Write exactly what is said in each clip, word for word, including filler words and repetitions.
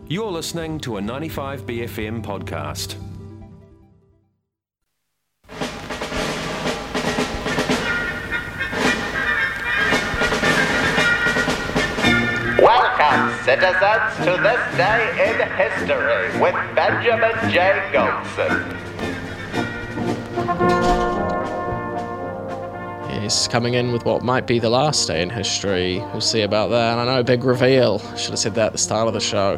You're listening to a ninety-five B F M podcast. Welcome, citizens, to this day in history with Benjamin J. Goldson. He's coming in with what might be the last day in history. We'll see about that. And I know, big reveal. Should have said that at the start of the show.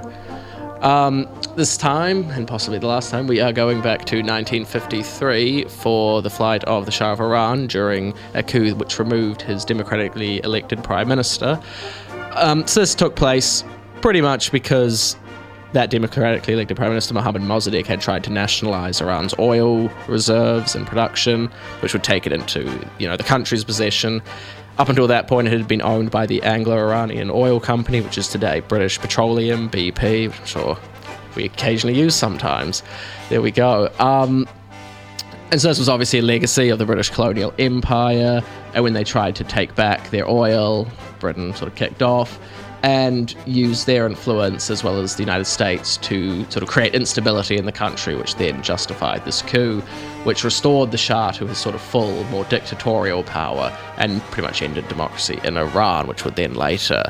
Um, this time, and possibly the last time, we are going back to nineteen fifty-three for the flight of the Shah of Iran during a coup which removed his democratically elected prime minister. Um, so this took place pretty much because that democratically elected prime minister, Mohammad Mossadegh, had tried to nationalize Iran's oil reserves and production, which would take it into, you know, the country's possession. Up until that point, it had been owned by the Anglo-Iranian Oil Company, which is today British Petroleum, B P, which I'm sure we occasionally use sometimes. There we go. Um, and so this was obviously a legacy of the British colonial empire, and when they tried to take back their oil, Britain sort of kicked off and used their influence as well as the United States to sort of create instability in the country, which then justified this coup, which restored the Shah to his sort of full, more dictatorial power and pretty much ended democracy in Iran, which would then later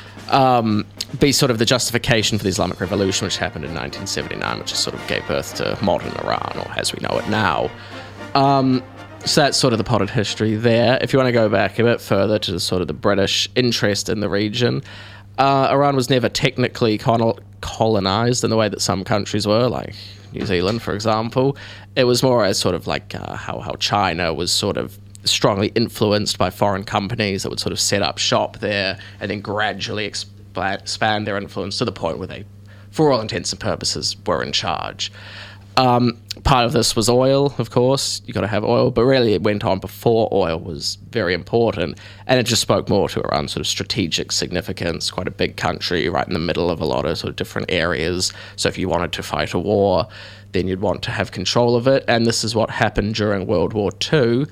um, be sort of the justification for the Islamic Revolution, which happened in nineteen seventy-nine, which sort of gave birth to modern Iran, or as we know it now. Um, So that's sort of the potted history there. If you want to go back a bit further to sort of the British interest in the region, uh, Iran was never technically col- colonized in the way that some countries were, like New Zealand, for example. It was more as sort of like uh, how, how China was sort of strongly influenced by foreign companies that would sort of set up shop there and then gradually exp- expand their influence to the point where they, for all intents and purposes, were in charge. Um, part of this was oil, of course. You got to have oil, but really it went on before oil was very important, and it just spoke more to Iran's sort of strategic significance. Quite a big country, right in the middle of a lot of sort of different areas. So if you wanted to fight a war, then you'd want to have control of it, and this is what happened during World War Two,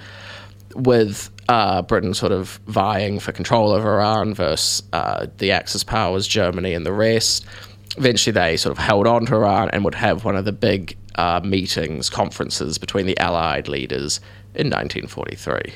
with uh, Britain sort of vying for control of Iran versus uh, the Axis powers, Germany and the rest. Eventually they sort of held on to Iran and would have one of the big uh, meetings, conferences between the Allied leaders in nineteen forty-three.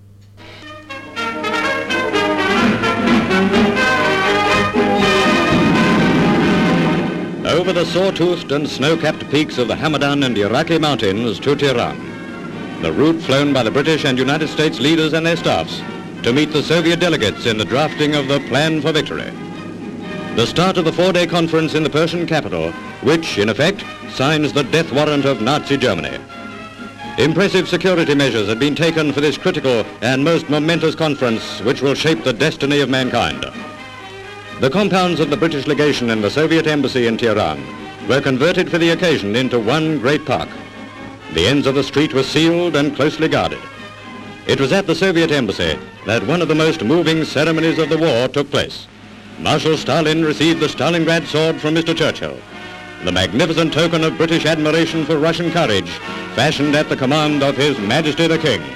Over the saw-toothed and snow-capped peaks of the Hamadan and Iraqi mountains to Tehran, the route flown by the British and United States leaders and their staffs to meet the Soviet delegates in the drafting of the Plan for Victory. The start of the four-day conference in the Persian capital, which, in effect, signs the death warrant of Nazi Germany. Impressive security measures had been taken for this critical and most momentous conference, which will shape the destiny of mankind. The compounds of the British legation and the Soviet embassy in Tehran were converted for the occasion into one great park. The ends of the street were sealed and closely guarded. It was at the Soviet embassy that one of the most moving ceremonies of the war took place. Marshal Stalin received the Stalingrad sword from Mister Churchill, the magnificent token of British admiration for Russian courage, fashioned at the command of His Majesty the King.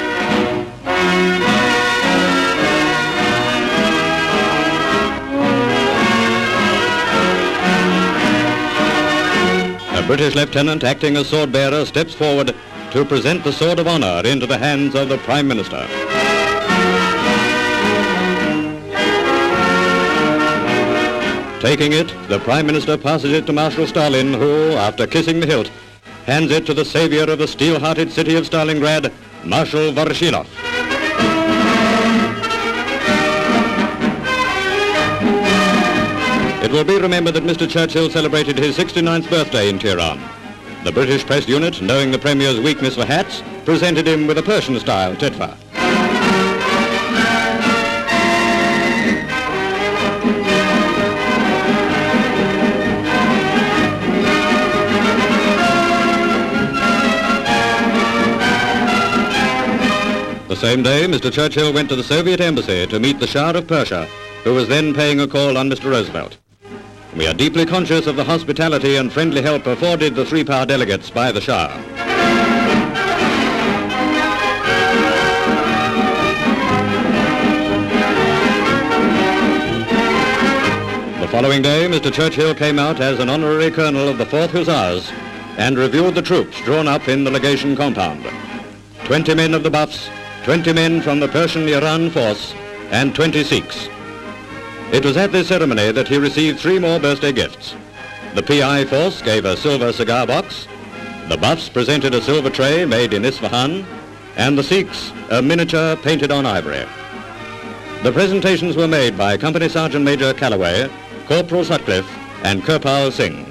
A British lieutenant acting as sword-bearer steps forward to present the Sword of Honor into the hands of the Prime Minister. Taking it, the Prime Minister passes it to Marshal Stalin, who, after kissing the hilt, hands it to the savior of the steel-hearted city of Stalingrad, Marshal Voroshinov. It will be remembered that Mister Churchill celebrated his sixty-ninth birthday in Tehran. The British press unit, knowing the Premier's weakness for hats, presented him with a Persian-style tetva. The same day, Mister Churchill went to the Soviet embassy to meet the Shah of Persia, who was then paying a call on Mister Roosevelt. We are deeply conscious of the hospitality and friendly help afforded the three-power delegates by the Shah. The following day, Mister Churchill came out as an honorary colonel of the fourth Hussars and reviewed the troops drawn up in the legation compound. Twenty men of the Buffs, twenty men from the Persian Iran force, and twenty Sikhs. It was at this ceremony that he received three more birthday gifts. The P I force gave a silver cigar box, the Buffs presented a silver tray made in Isfahan, and the Sikhs a miniature painted on ivory. The presentations were made by Company Sergeant Major Calloway, Corporal Sutcliffe, and Kirpal Singh.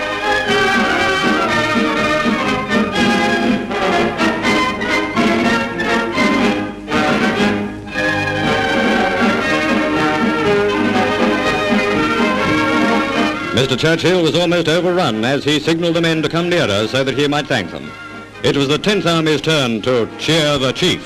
Mister Churchill was almost overrun as he signalled the men to come nearer so that he might thank them. It was the tenth Army's turn to cheer the chief.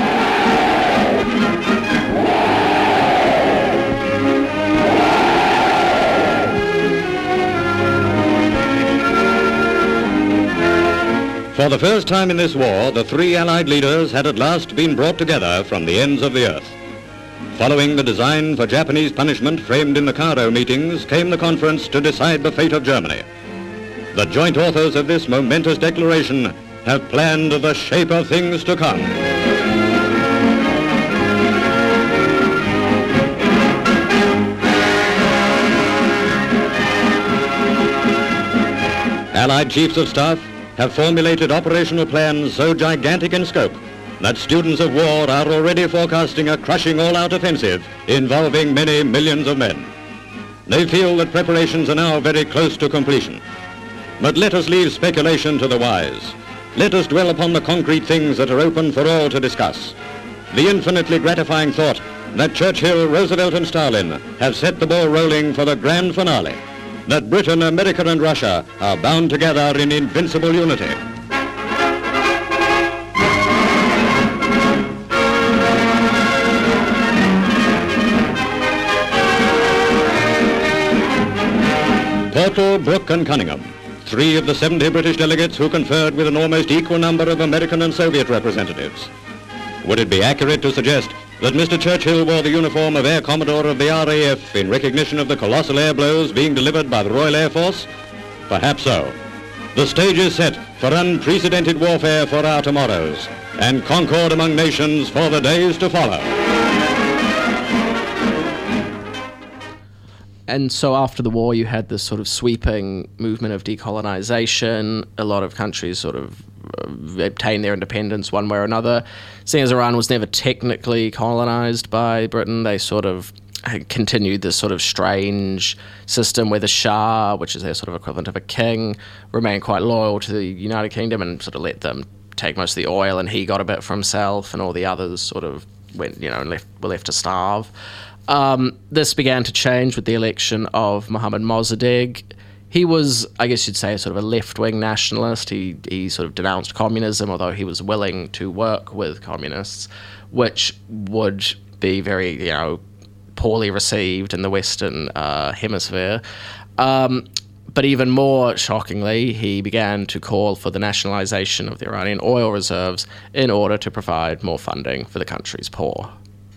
For the first time in this war, the three Allied leaders had at last been brought together from the ends of the earth. Following the design for Japanese punishment framed in the Cairo meetings came the conference to decide the fate of Germany. The joint authors of this momentous declaration have planned the shape of things to come. Allied chiefs of staff have formulated operational plans so gigantic in scope that students of war are already forecasting a crushing all-out offensive involving many millions of men. They feel that preparations are now very close to completion. But let us leave speculation to the wise. Let us dwell upon the concrete things that are open for all to discuss. The infinitely gratifying thought that Churchill, Roosevelt and Stalin have set the ball rolling for the grand finale, that Britain, America and Russia are bound together in invincible unity. Portal, Brooke and Cunningham, three of the seventy British delegates who conferred with an almost equal number of American and Soviet representatives. Would it be accurate to suggest that Mister Churchill wore the uniform of Air Commodore of the R A F in recognition of the colossal air blows being delivered by the Royal Air Force? Perhaps so. The stage is set for unprecedented warfare for our tomorrows and concord among nations for the days to follow. And so after the war, you had this sort of sweeping movement of decolonization. A lot of countries sort of uh, obtained their independence one way or another. Seeing as Iran was never technically colonized by Britain, they sort of continued this sort of strange system where the Shah, which is their sort of equivalent of a king, remained quite loyal to the United Kingdom and sort of let them take most of the oil, and he got a bit for himself, and all the others sort of went, you know, and left, were left to starve. Um, this began to change with the election of Mohammad Mossadegh. He was, I guess you'd say, a sort of a left-wing nationalist. He he sort of denounced communism, although he was willing to work with communists, which would be very, you know, poorly received in the Western uh, hemisphere. Um, but even more shockingly, he began to call for the nationalization of the Iranian oil reserves in order to provide more funding for the country's poor.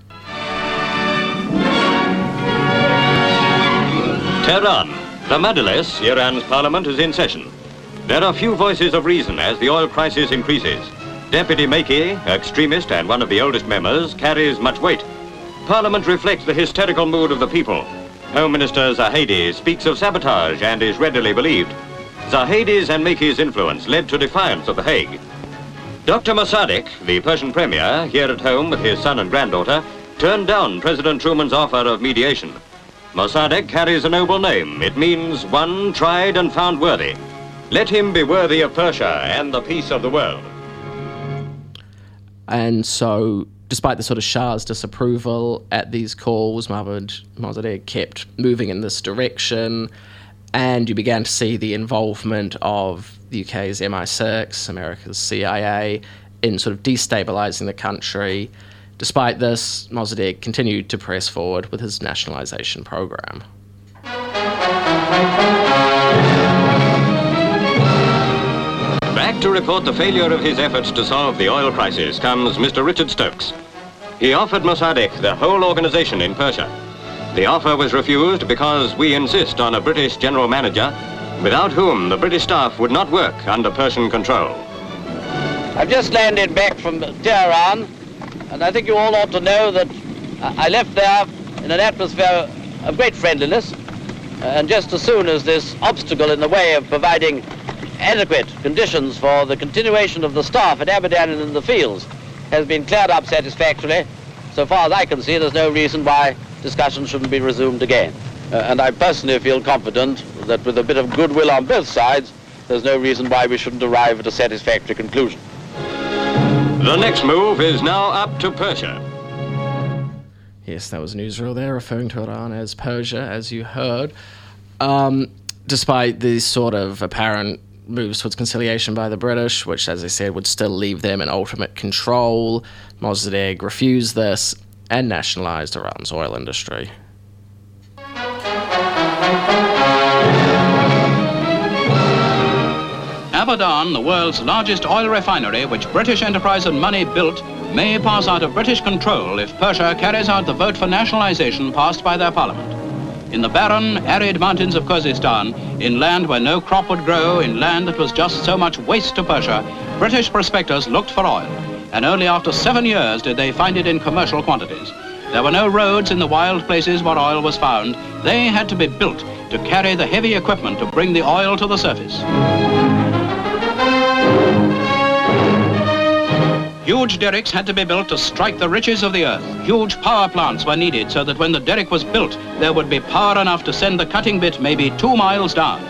Tehran. The Majlis, Iran's parliament, is in session. There are few voices of reason as the oil crisis increases. Deputy Makki, extremist and one of the oldest members, carries much weight. Parliament reflects the hysterical mood of the people. Home Minister Zahedi speaks of sabotage and is readily believed. Zahedi's and Makki's influence led to defiance at The Hague. Doctor Mossadegh, the Persian premier, here at home with his son and granddaughter, turned down President Truman's offer of mediation. Mossadegh carries a noble name. It means one tried and found worthy. Let him be worthy of Persia and the peace of the world. And so, despite the sort of Shah's disapproval at these calls, Mohammad Mossadegh kept moving in this direction, and you began to see the involvement of the U K's M I six, America's C I A, in sort of destabilizing the country. Despite this, Mossadegh continued to press forward with his nationalization program. Back to report the failure of his efforts to solve the oil crisis comes Mister Richard Stokes. He offered Mossadegh the whole organization in Persia. The offer was refused because we insist on a British general manager, without whom the British staff would not work under Persian control. I've just landed back from Tehran, and I think you all ought to know that I left there in an atmosphere of great friendliness, and just as soon as this obstacle in the way of providing adequate conditions for the continuation of the staff at Abadan and in the fields has been cleared up satisfactorily, so far as I can see, there's no reason why discussions shouldn't be resumed again. Uh, and I personally feel confident that with a bit of goodwill on both sides, there's no reason why we shouldn't arrive at a satisfactory conclusion. The next move is now up to Persia. Yes, that was an Israel there, referring to Iran as Persia, as you heard. Um, despite these sort of apparent moves towards conciliation by the British, which, as I said, would still leave them in ultimate control, Mossadegh refused this and nationalised Iran's oil industry. Abadan, the world's largest oil refinery, which British enterprise and money built, may pass out of British control if Persia carries out the vote for nationalisation passed by their parliament. In the barren, arid mountains of Khuzestan, in land where no crop would grow, in land that was just so much waste to Persia, British prospectors looked for oil, and only after seven years did they find it in commercial quantities. There were no roads in the wild places where oil was found. They had to be built to carry the heavy equipment to bring the oil to the surface. Huge derricks had to be built to strike the riches of the earth. Huge power plants were needed so that when the derrick was built, there would be power enough to send the cutting bit maybe two miles down.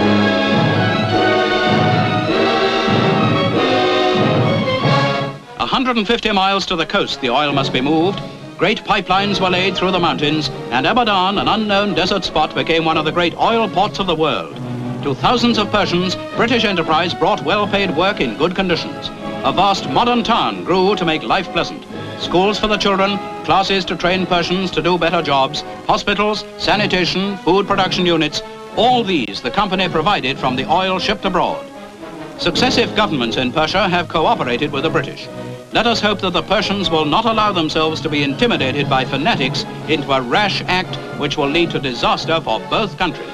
one hundred fifty miles to the coast, the oil must be moved. Great pipelines were laid through the mountains, and Abadan, an unknown desert spot, became one of the great oil ports of the world. To thousands of Persians, British enterprise brought well-paid work in good conditions. A vast modern town grew to make life pleasant. Schools for the children, classes to train Persians to do better jobs, hospitals, sanitation, food production units, all these the company provided from the oil shipped abroad. Successive governments in Persia have cooperated with the British. Let us hope that the Persians will not allow themselves to be intimidated by fanatics into a rash act which will lead to disaster for both countries.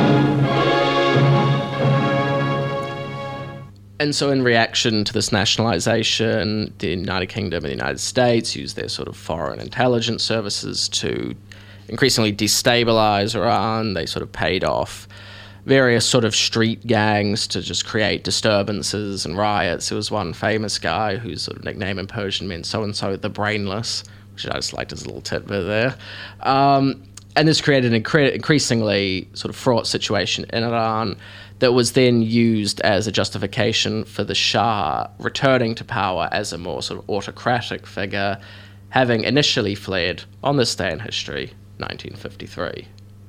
And so in reaction to this nationalisation, the United Kingdom and the United States used their sort of foreign intelligence services to increasingly destabilise Iran. They sort of paid off various sort of street gangs to just create disturbances and riots. There was one famous guy whose sort of nickname in Persian meant so-and-so the Brainless, which I just liked as a little tidbit there. Um, and this created an incre- increasingly sort of fraught situation in Iran that was then used as a justification for the Shah returning to power as a more sort of autocratic figure, having initially fled on this day in history, nineteen fifty-three.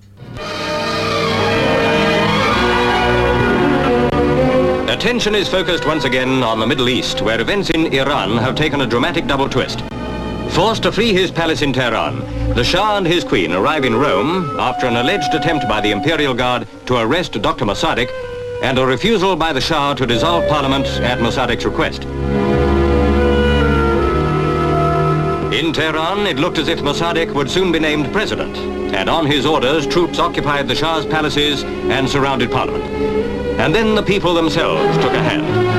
Attention is focused once again on the Middle East, where events in Iran have taken a dramatic double twist. Forced to flee his palace in Tehran, the Shah and his queen arrive in Rome after an alleged attempt by the Imperial Guard to arrest Doctor Mossadegh and a refusal by the Shah to dissolve Parliament at Mossadegh's request. In Tehran, it looked as if Mossadegh would soon be named president, and on his orders, troops occupied the Shah's palaces and surrounded Parliament. And then the people themselves took a hand.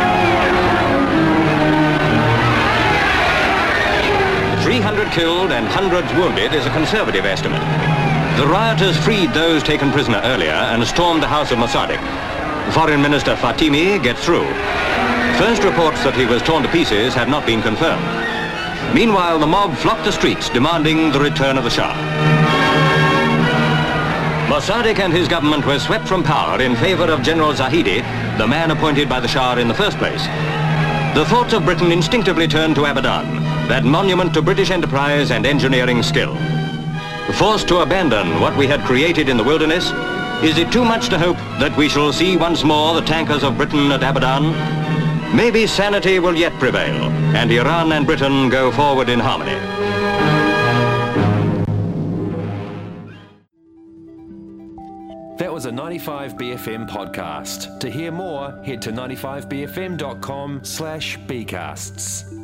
three hundred killed and hundreds wounded is a conservative estimate. The rioters freed those taken prisoner earlier and stormed the house of Mossadegh. Foreign Minister Fatimi gets through. First reports that he was torn to pieces have not been confirmed. Meanwhile, the mob flocked the streets demanding the return of the Shah. Mossadegh and his government were swept from power in favor of General Zahedi, the man appointed by the Shah in the first place. The thoughts of Britain instinctively turned to Abadan, that monument to British enterprise and engineering skill. Forced to abandon what we had created in the wilderness, is it too much to hope that we shall see once more the tankers of Britain at Abadan? Maybe sanity will yet prevail, and Iran and Britain go forward in harmony. That was a ninety-five B F M podcast. To hear more, head to ninety-five B F M dot com slash B casts.